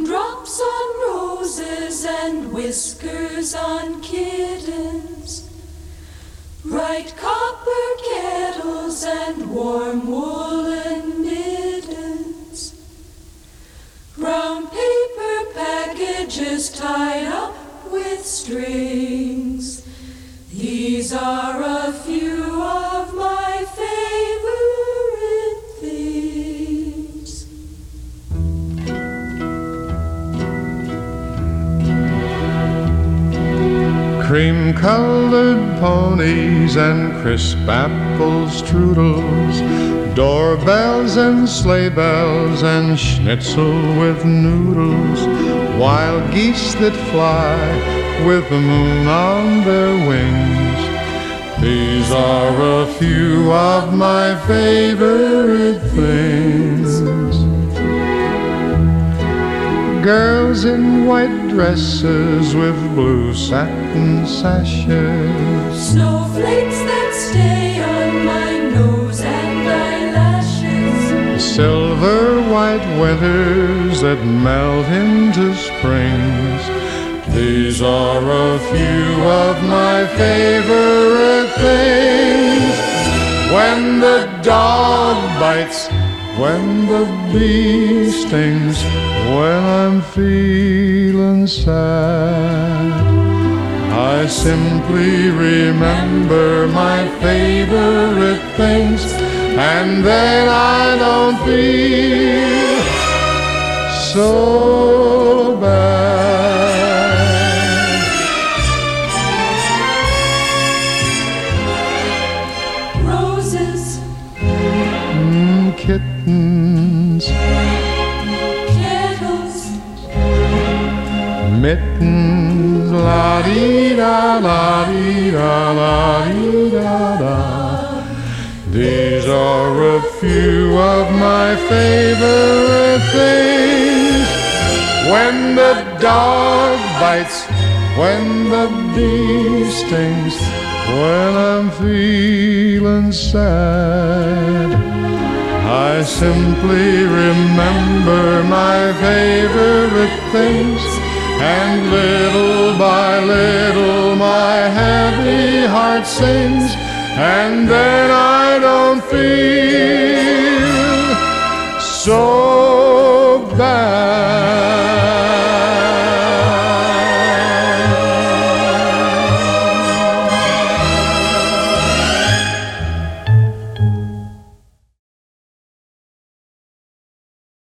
Drops on roses and whiskers on kittens, bright copper kettles and warm woolen mittens, brown paper packages tied up with strings. These are a few of my favorite things. Cream-colored ponies and crisp apple strudels, doorbells and sleigh bells and schnitzel with noodles, wild geese that fly with the moon on their wings. These are a few of my favorite things. Girls in white dresses with blue satin sashes, Snowflakes that stay on my nose and eyelashes, silver white winters that melt into springs. These are a few of my favorite things. When the dog bites, when the bee stings, when I'm feeling sad, I simply remember my favorite things, and then I don't feel so bad. roses, Kittens, kettles, mittens, la-dee-da, la-dee-da, la-dee-da-da. These are a few of my favorite things. When the dog bites, when the bee stings, when I'm feeling sad, I simply remember my favorite things, and little by little my happy heart sings, and then I don't feel